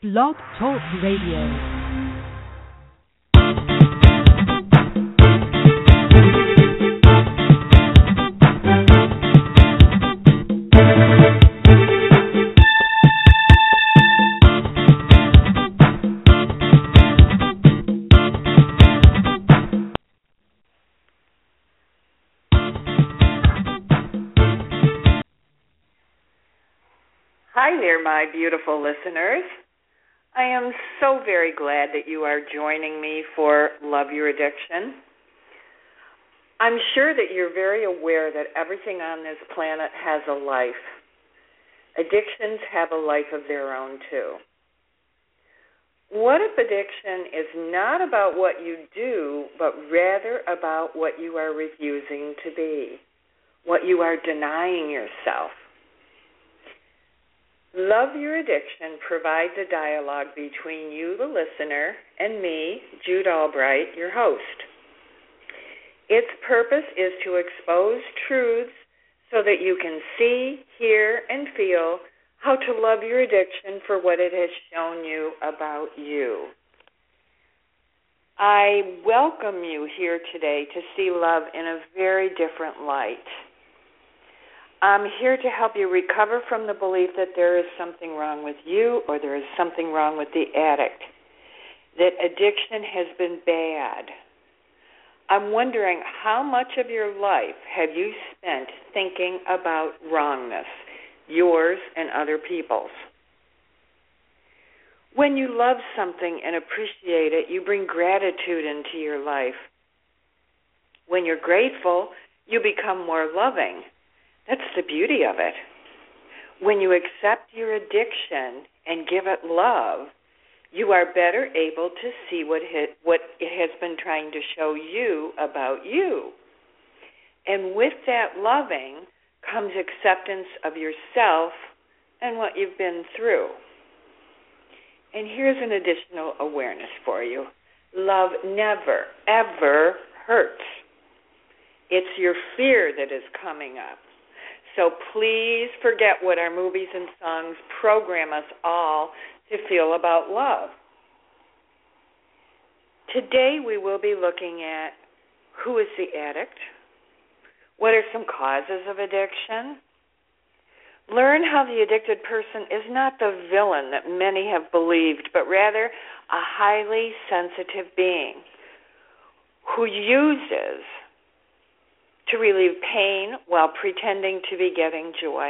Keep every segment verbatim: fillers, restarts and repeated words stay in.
Blog Talk Radio. Hi there, my beautiful listeners. I am so very glad that you are joining me for Love Your Addiction. I'm sure that you're very aware that everything on this planet has a life. Addictions have a life of their own, too. What if addiction is not about what you do, but rather about what you are refusing to be, what you are denying yourself? Love Your Addiction provides a dialogue between you, the listener, and me, Jude Albright, your host. Its purpose is to expose truths so that you can see, hear, and feel how to love your addiction for what it has shown you about you. I welcome you here today to see love in a very different light. I'm here to help you recover from the belief that there is something wrong with you or there is something wrong with the addict, that addiction has been bad. I'm wondering how much of your life have you spent thinking about wrongness, yours and other people's? When you love something and appreciate it, you bring gratitude into your life. When you're grateful, you become more loving. That's the beauty of it. When you accept your addiction and give it love, you are better able to see what it, what it has been trying to show you about you. And with that loving comes acceptance of yourself and what you've been through. And here's an additional awareness for you. Love never, ever hurts. It's your fear that is coming up. So please forget what our movies and songs program us all to feel about love. Today we will be looking at who is the addict, what are some causes of addiction, learn how the addicted person is not the villain that many have believed, but rather a highly sensitive being who uses to relieve pain while pretending to be getting joy.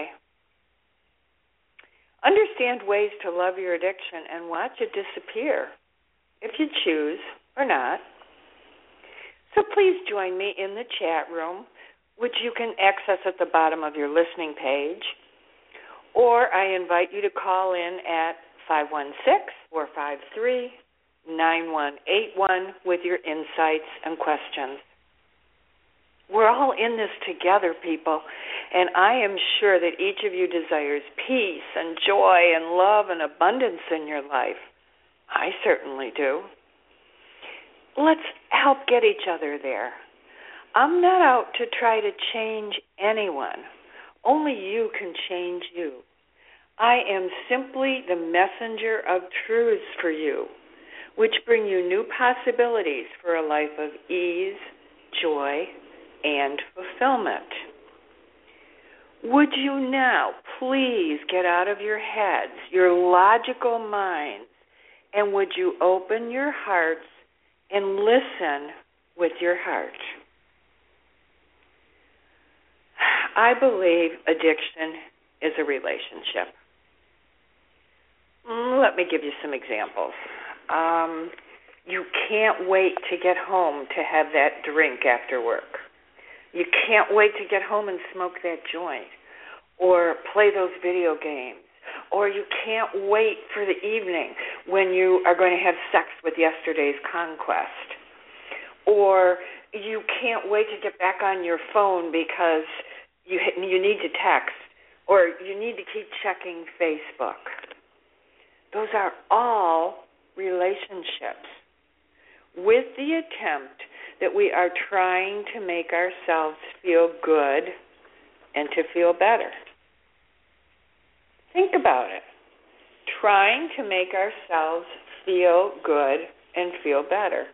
Understand ways to love your addiction and watch it disappear, if you choose or not. So please join me in the chat room, which you can access at the bottom of your listening page, or I invite you to call in at five one six, four five three, nine one eight one with your insights and questions. We're all in this together, people, and I am sure that each of you desires peace and joy and love and abundance in your life. I certainly do. Let's help get each other there. I'm not out to try to change anyone. Only you can change you. I am simply the messenger of truths for you, which bring you new possibilities for a life of ease, joy, and fulfillment. Would you now please get out of your heads, your logical minds, and would you open your hearts and listen with your heart? I believe addiction is a relationship. Let me give you some examples. Um, you can't wait to get home to have that drink after work. You can't wait to get home and smoke that joint or play those video games. Or you can't wait for the evening when you are going to have sex with yesterday's conquest. Or you can't wait to get back on your phone because you you need to text or you need to keep checking Facebook. Those are all relationships with the attempt that we are trying to make ourselves feel good and to feel better. Think about it. trying to make ourselves feel good and feel better.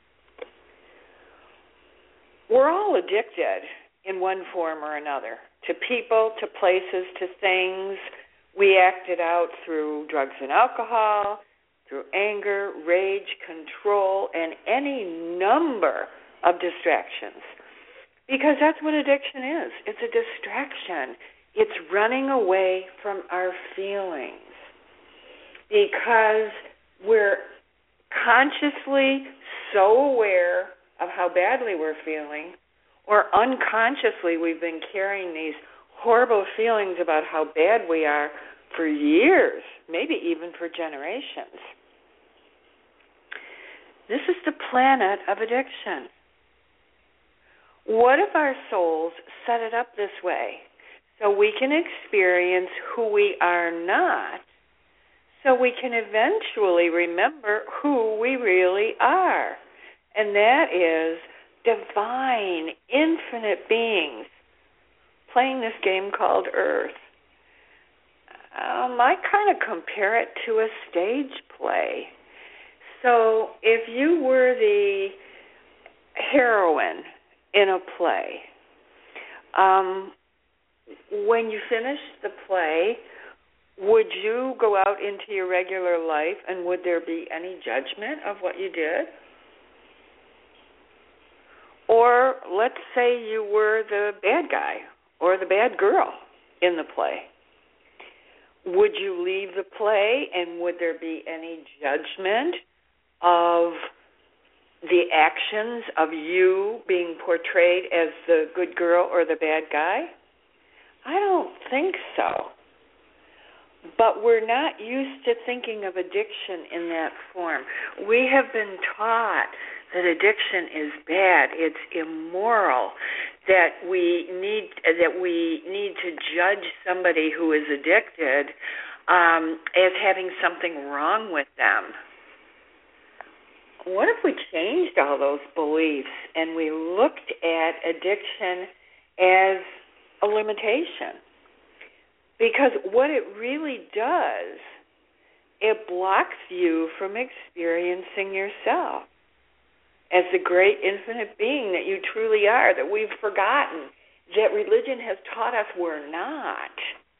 We're all addicted in one form or another, to people, to places, to things. We act it out through drugs and alcohol, through anger, rage, control, and any number of distractions. Because that's what addiction is. It's a distraction. It's running away from our feelings. Because we're consciously so aware of how badly we're feeling, or unconsciously we've been carrying these horrible feelings about how bad we are for years, maybe even for generations. This is the planet of addiction. What if our souls set it up this way so we can experience who we are not, so we can eventually remember who we really are? And that is divine, infinite beings playing this game called Earth. Um, I kind of compare it to a stage play. So if you were the heroine in a play, um, when you finished the play, would you go out into your regular life and would there be any judgment of what you did? Or let's say you were the bad guy or the bad girl in the play. Would you leave the play and would there be any judgment of the actions of you being portrayed as the good girl or the bad guy? I don't think so. But we're not used to thinking of addiction in that form. We have been taught that addiction is bad, it's immoral, that we need that we need to judge somebody who is addicted um, as having something wrong with them. What if we changed all those beliefs and we looked at addiction as a limitation? Because what it really does, it blocks you from experiencing yourself as the great infinite being that you truly are, that we've forgotten, that religion has taught us we're not.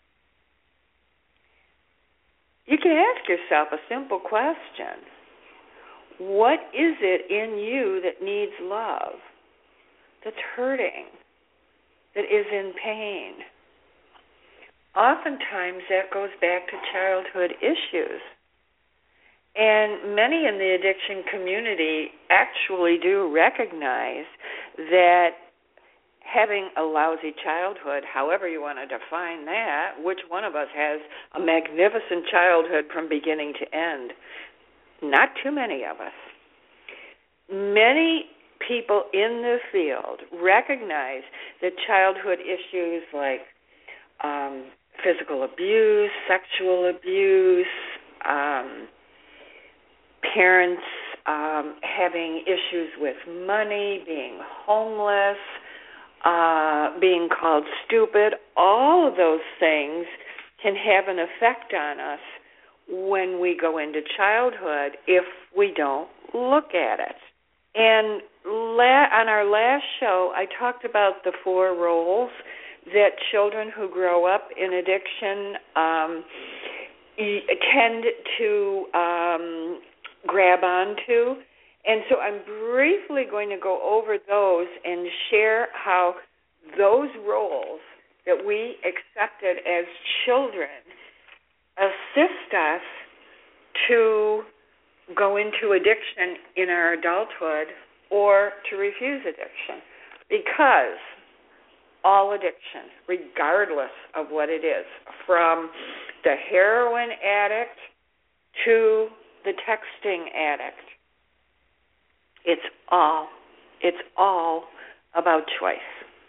You can ask yourself a simple question. What is it in you that needs love, that's hurting, that is in pain? Oftentimes that goes back to childhood issues. And many in the addiction community actually do recognize that having a lousy childhood, however you want to define that, which one of us has a magnificent childhood from beginning to end? Not too many of us. Many people in the field recognize that childhood issues like um, physical abuse, sexual abuse, um, parents um, having issues with money, being homeless, uh, being called stupid, all of those things can have an effect on us when we go into childhood if we don't look at it. And la- on our last show, I talked about the four roles that children who grow up in addiction um, tend to um, grab onto. And so I'm briefly going to go over those and share how those roles that we accepted as children assist us to go into addiction in our adulthood or to refuse addiction. Because all addiction, regardless of what it is, from the heroin addict to the texting addict, it's all, it's all about choice.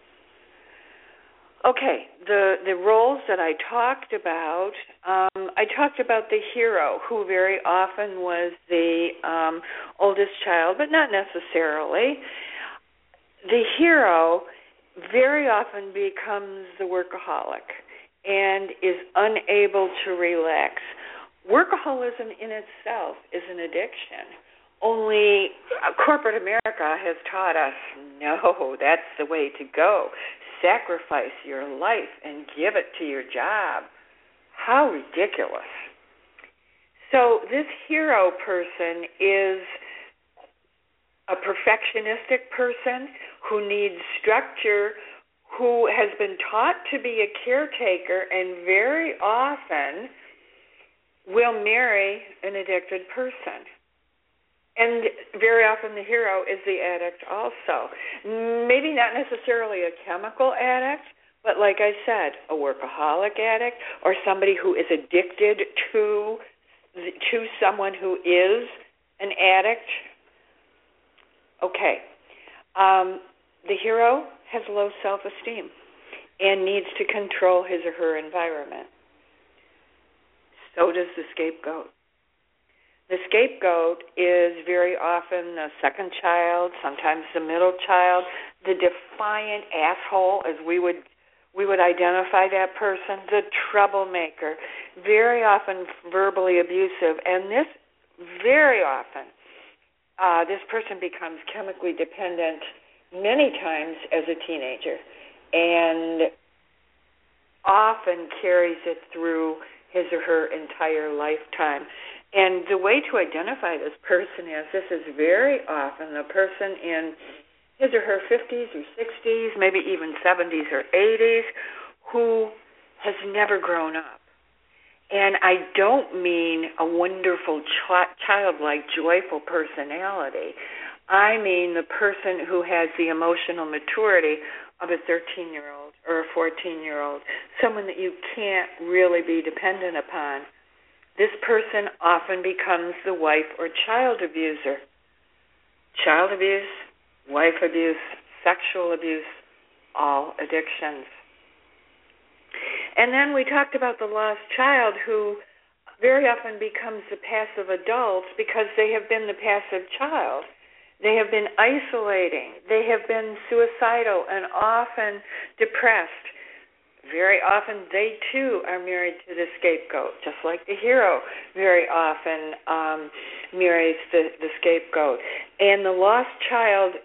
Okay, the, the roles that I talked about, um, I talked about the hero, who very often was the um, oldest child, but not necessarily. The hero very often becomes the workaholic and is unable to relax. workaholism in itself is an addiction. Only uh, corporate America has taught us, no, that's the way to go. Sacrifice your life and give it to your job. How ridiculous. So this hero person is a perfectionistic person who needs structure, who has been taught to be a caretaker, and very often will marry an addicted person. And very often the hero is the addict also. Maybe not necessarily a chemical addict, but like I said, a workaholic addict or somebody who is addicted to to someone who is an addict. Okay. Um, the hero has low self-esteem and needs to control his or her environment. So does the scapegoat. The scapegoat is very often the second child, sometimes the middle child, the defiant asshole, as we would we would identify that person, the troublemaker, very often verbally abusive, and this very often uh, this person becomes chemically dependent many times as a teenager, and often carries it through his or her entire lifetime. And the way to identify this person is this is very often the person in his or her fifties or sixties, maybe even seventies or eighties, who has never grown up. And I don't mean a wonderful, ch- childlike, joyful personality. I mean the person who has the emotional maturity of a thirteen-year-old or a fourteen-year-old, someone that you can't really be dependent upon. This person often becomes the wife or child abuser. Child abuse, wife abuse, sexual abuse, all addictions. And then we talked about the lost child who very often becomes the passive adult because they have been the passive child. They have been isolating. They have been suicidal and often depressed. Very often they, too, are married to the scapegoat, just like the hero very often um, marries the, the scapegoat. And the lost child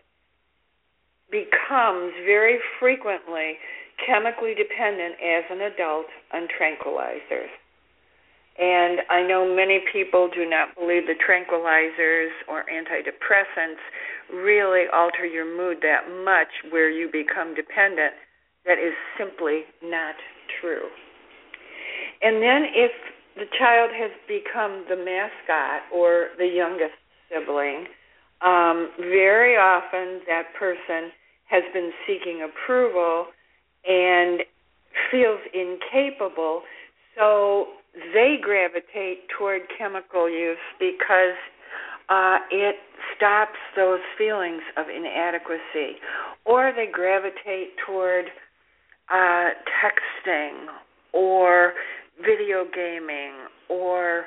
becomes very frequently chemically dependent as an adult on tranquilizers. And I know many people do not believe the tranquilizers or antidepressants really alter your mood that much where you become dependent. That is simply not true. And then if the child has become the mascot or the youngest sibling, um, very often that person has been seeking approval and feels incapable, so they gravitate toward chemical use because uh, it stops those feelings of inadequacy. Or they gravitate toward Uh, texting or video gaming or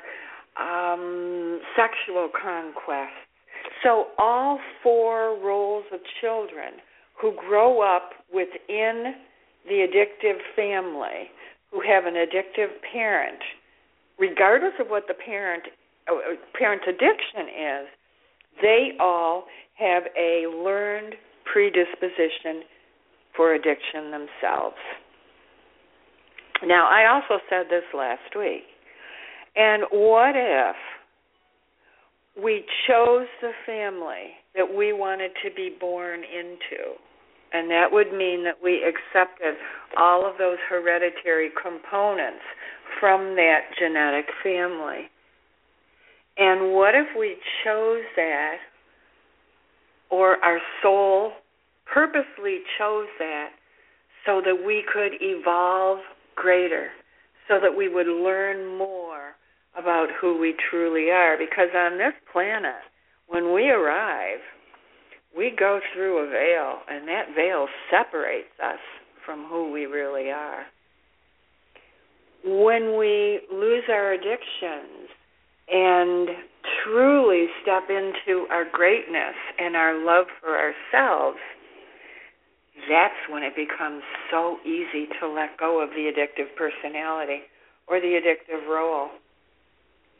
um, sexual conquest. So all four roles of children who grow up within the addictive family, who have an addictive parent, regardless of what the parent uh, parent's addiction is, they all have a learned predisposition for addiction themselves. Now, I also said this last week, and what if we chose the family that we wanted to be born into, and that would mean that we accepted all of those hereditary components from that genetic family. And what if we chose that, or our soul purposely chose that so that we could evolve greater, so that we would learn more about who we truly are. Because on this planet, when we arrive, we go through a veil, and that veil separates us from who we really are. When we lose our addictions and truly step into our greatness and our love for ourselves, that's when it becomes so easy to let go of the addictive personality or the addictive role.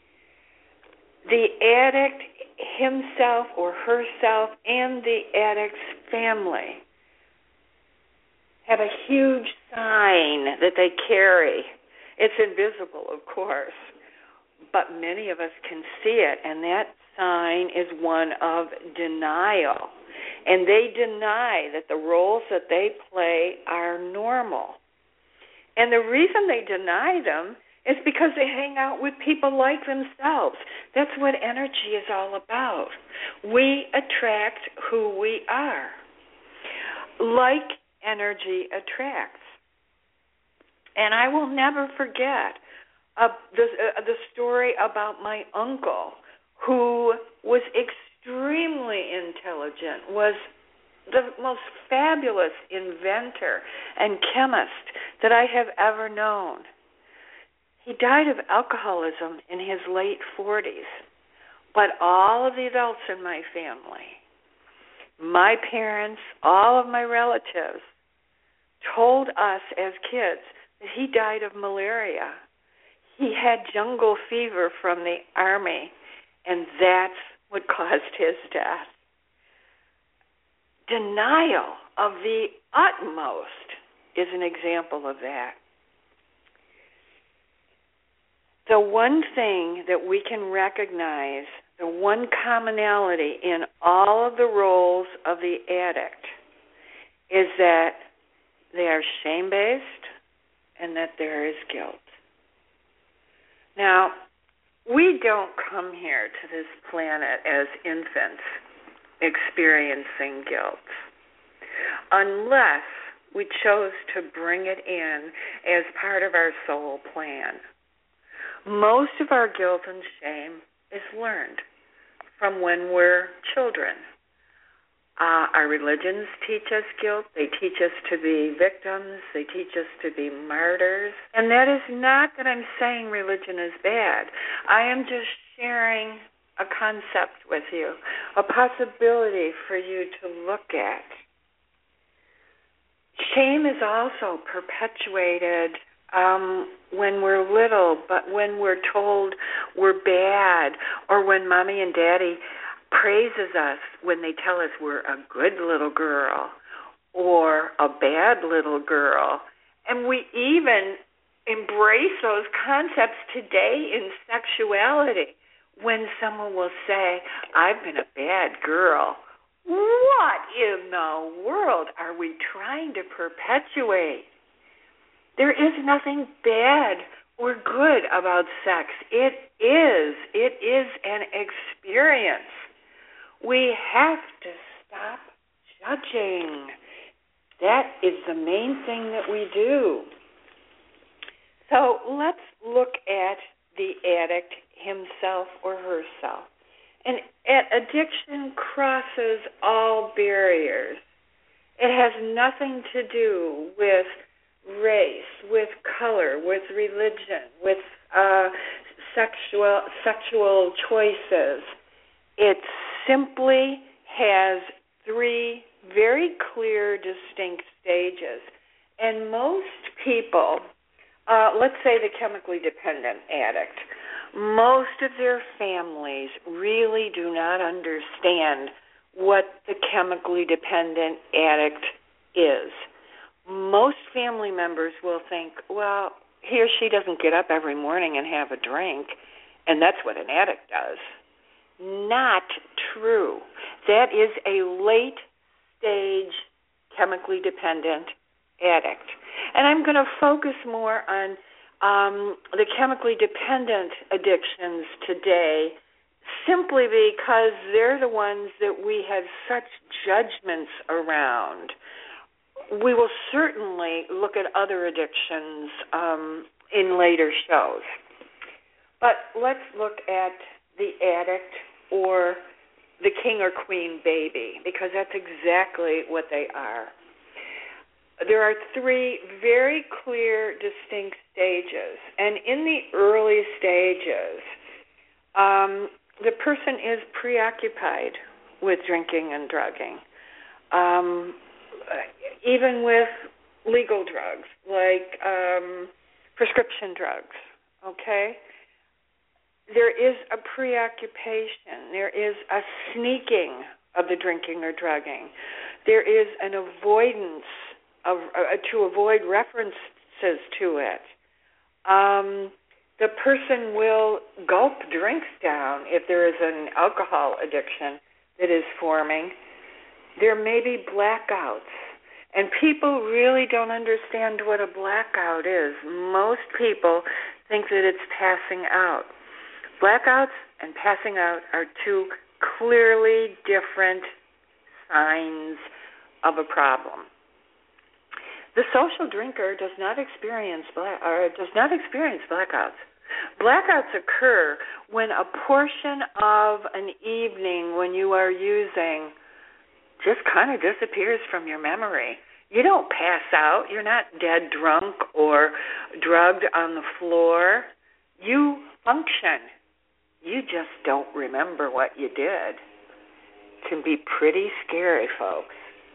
the addict himself or herself and the addict's family have a huge sign that they carry. It's invisible, of course, but many of us can see it, and that sign is one of denial. And they deny that the roles that they play are normal. And the reason they deny them is because they hang out with people like themselves. That's what energy is all about. We attract who we are. Like energy attracts. And I will never forget uh, the, uh, the story about my uncle, who was extremely intelligent, was the most fabulous inventor and chemist that I have ever known. He died of alcoholism in his late forties. But all of the adults in my family, my parents, all of my relatives, told us as kids that he died of malaria. He had jungle fever from the army, and that's what caused his death. Denial of the utmost is an example of that. The one thing that we can recognize, the one commonality in all of the roles of the addict is that they are shame-based and that there is guilt. Now, we don't come here to this planet as infants experiencing guilt unless we chose to bring it in as part of our soul plan. Most of our guilt and shame is learned from when we're children. Uh, our religions teach us guilt. They teach us to be victims. They teach us to be martyrs. And that is not that I'm saying religion is bad. I am just sharing a concept with you, a possibility for you to look at. Shame is also perpetuated um, when we're little, but when we're told we're bad, or when Mommy and Daddy praises us when they tell us we're a good little girl or a bad little girl. And we even embrace those concepts today in sexuality when someone will say, I've been a bad girl. What in the world are we trying to perpetuate? There is nothing bad or good about sex. It is. It is an experience. We have to stop judging. That is the main thing that we do. So let's look at the addict himself or herself. And addiction crosses all barriers. It has nothing to do with race, with color, with religion, with uh, sexual sexual choices. It simply has three very clear, distinct stages. And most people, uh, let's say the chemically dependent addict, most of their families really do not understand what the chemically dependent addict is. Most family members will think, well, he or she doesn't get up every morning and have a drink, and that's what an addict does. Not true. That is a late-stage chemically dependent addict. And I'm going to focus more on um, the chemically dependent addictions today simply because they're the ones that we have such judgments around. We will certainly look at other addictions um, in later shows. But let's look at the addict or the king or queen baby, because that's exactly what they are. There are three very clear, distinct stages. And in the early stages, um, the person is preoccupied with drinking and drugging, um, even with legal drugs, like um, prescription drugs, okay? there is a preoccupation. There is a sneaking of the drinking or drugging. There is an avoidance of uh, to avoid references to it. Um, the person will gulp drinks down if there is an alcohol addiction that is forming. There may be blackouts. And people really don't understand what a blackout is. Most people think that it's passing out. Blackouts and passing out are two clearly different signs of a problem. The social drinker does not experience black, or does not experience blackouts. Blackouts occur when a portion of an evening when you are using just kind of disappears from your memory. You don't pass out. You're not dead drunk or drugged on the floor. You function. You just don't remember what you did. It can be pretty scary, folks.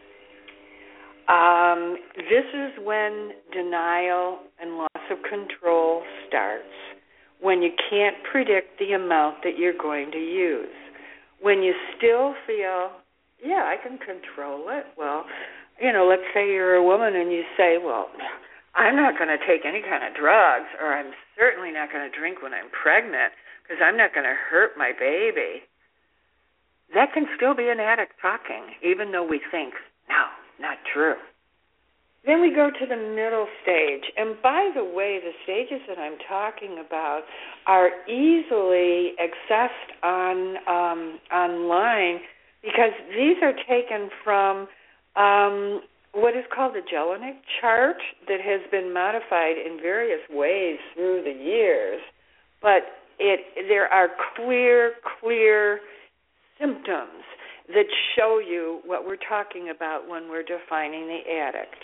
Um, this is when denial and loss of control starts, when you can't predict the amount that you're going to use, when you still feel, yeah, I can control it. Well, you know, let's say you're a woman and you say, well, I'm not going to take any kind of drugs, or I'm certainly not going to drink when I'm pregnant because I'm not going to hurt my baby. That can still be an addict talking, even though we think, no, not true. Then we go to the middle stage. And by the way, the stages that I'm talking about are easily accessed on um, online because these are taken from um, what is called the Jellinek chart that has been modified in various ways through the years. But it there are clear, clear symptoms that show you what we're talking about when we're defining the addict.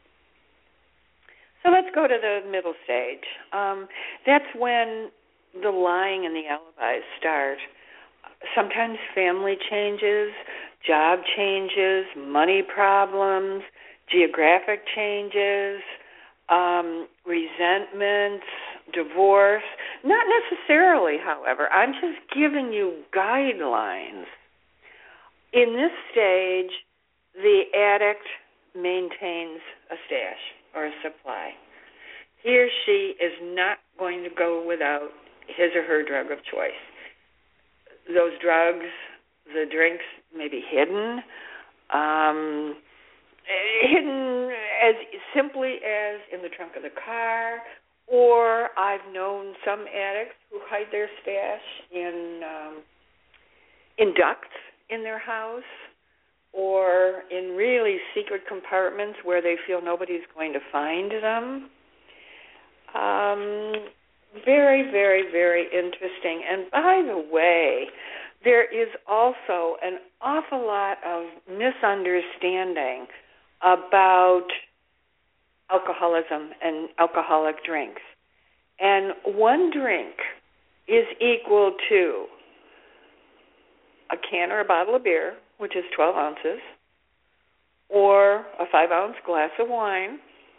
So let's go to the middle stage. Um, that's when the lying and the alibis start. Sometimes family changes, job changes, money problems, geographic changes, um, resentments, divorce. Not necessarily, however. I'm just giving you guidelines. In this stage, the addict maintains a stash or a supply. He or she is not going to go without his or her drug of choice. Those drugs, the drinks may be hidden, um, hidden as simply as in the trunk of the car, or I've known some addicts who hide their stash in um, in ducts in their house, or in really secret compartments where they feel nobody's going to find them. Um, very, very, very interesting. And by the way, there is also an awful lot of misunderstanding about alcoholism and alcoholic drinks. And one drink is equal to a can or a bottle of beer, which is twelve ounces, or a five-ounce glass of wine,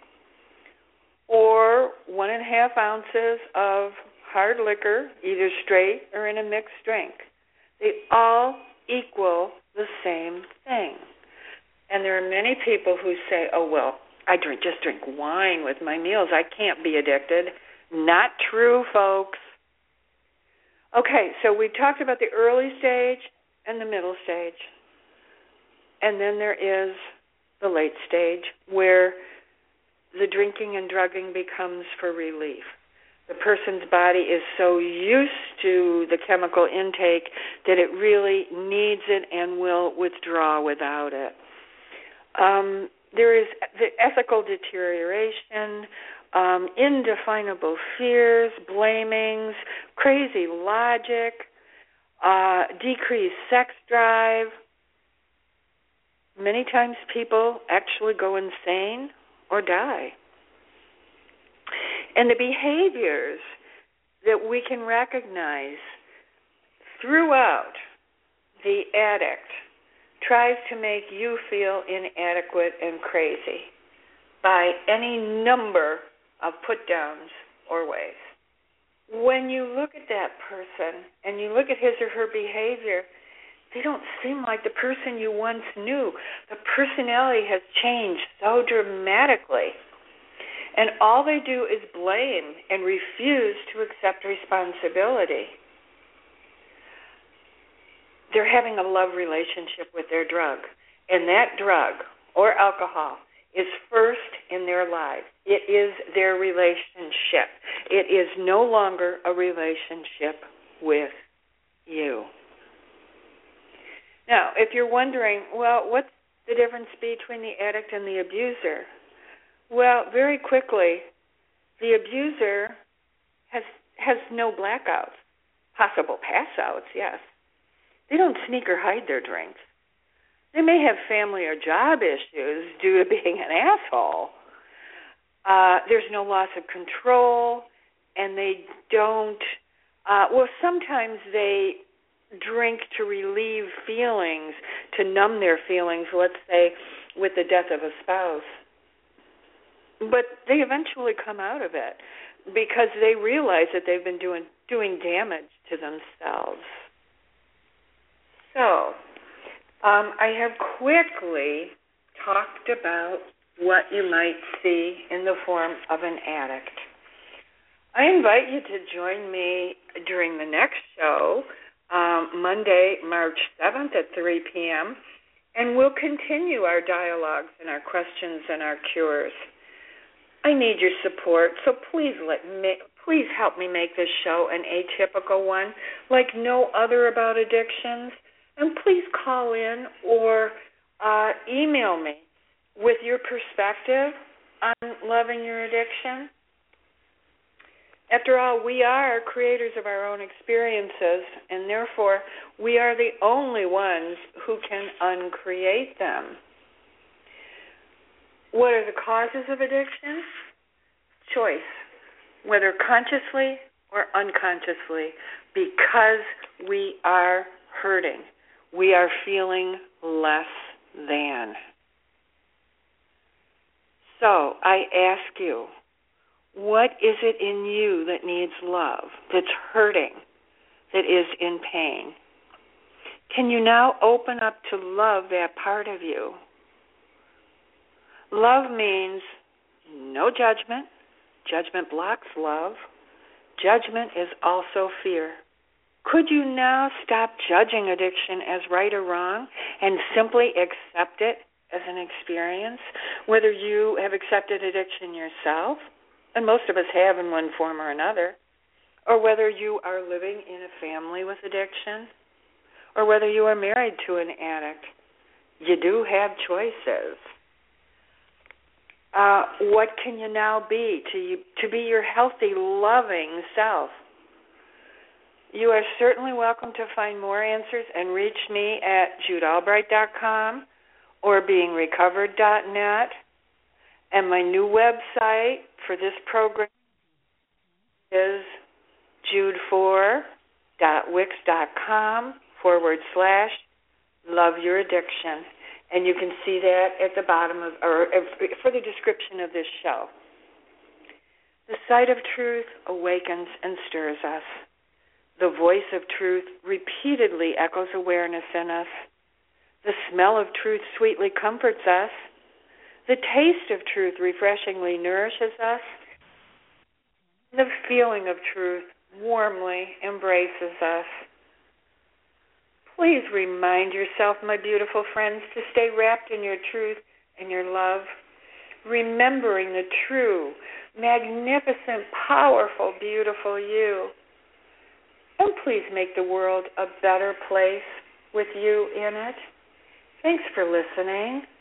or one and a half ounces of hard liquor, either straight or in a mixed drink. They all equal the same thing. And there are many people who say, oh, well, I drink just drink wine with my meals. I can't be addicted. Not true, folks. Okay, so we talked about the early stage and the middle stage. And then there is the late stage where the drinking and drugging becomes for relief. The person's body is so used to the chemical intake that it really needs it and will withdraw without it. Um, there is the ethical deterioration, um, indefinable fears, blamings, crazy logic, uh, decreased sex drive. Many times people actually go insane or die. And the behaviors that we can recognize throughout the addict tries to make you feel inadequate and crazy by any number of put-downs or ways. when you look at that person and you look at his or her behavior, they don't seem like the person you once knew. The personality has changed so dramatically. And all they do is blame and refuse to accept responsibility. They're having a love relationship with their drug. And that drug or alcohol is first in their lives. It is their relationship. It is no longer a relationship with you. Now, if you're wondering, well, what's the difference between the addict and the abuser? Well, very quickly, the abuser has has no blackouts. Possible pass-outs, yes. They don't sneak or hide their drinks. They may have family or job issues due to being an asshole. Uh, there's no loss of control, and they don't, uh, well, sometimes they drink to relieve feelings, to numb their feelings, let's say with the death of a spouse. But they eventually come out of it because they realize that they've been doing doing damage to themselves. So, um, I have quickly talked about what you might see in the form of an addict. I invite you to join me during the next show, um, Monday, March seventh at three p.m., and we'll continue our dialogues and our questions and our cures. I need your support, so please let me, please help me make this show an atypical one, like no other about addictions. And please call in or uh, email me with your perspective on loving your addiction. After all, we are creators of our own experiences, and therefore we are the only ones who can uncreate them. What are the causes of addiction? Choice, whether consciously or unconsciously, because we are hurting. We are feeling less than. So I ask you, what is it in you that needs love, that's hurting, that is in pain? Can you now open up to love that part of you? Love means no judgment. Judgment blocks love. Judgment is also fear. Could you now stop judging addiction as right or wrong and simply accept it as an experience? Whether you have accepted addiction yourself, and most of us have in one form or another, or whether you are living in a family with addiction, or whether you are married to an addict, you do have choices. Uh, what can you now be to you, to be your healthy, loving self? You are certainly welcome to find more answers and reach me at jude albright dot com or being recovered dot net. And my new website for this program is jude four dot wix dot com forward slash love your addiction. And you can see that at the bottom of, or for the description of this show. The sight of truth awakens and stirs us. The voice of truth repeatedly echoes awareness in us. The smell of truth sweetly comforts us. The taste of truth refreshingly nourishes us. The feeling of truth warmly embraces us. Please remind yourself, my beautiful friends, to stay wrapped in your truth and your love, remembering the true, magnificent, powerful, beautiful you. And please make the world a better place with you in it. Thanks for listening.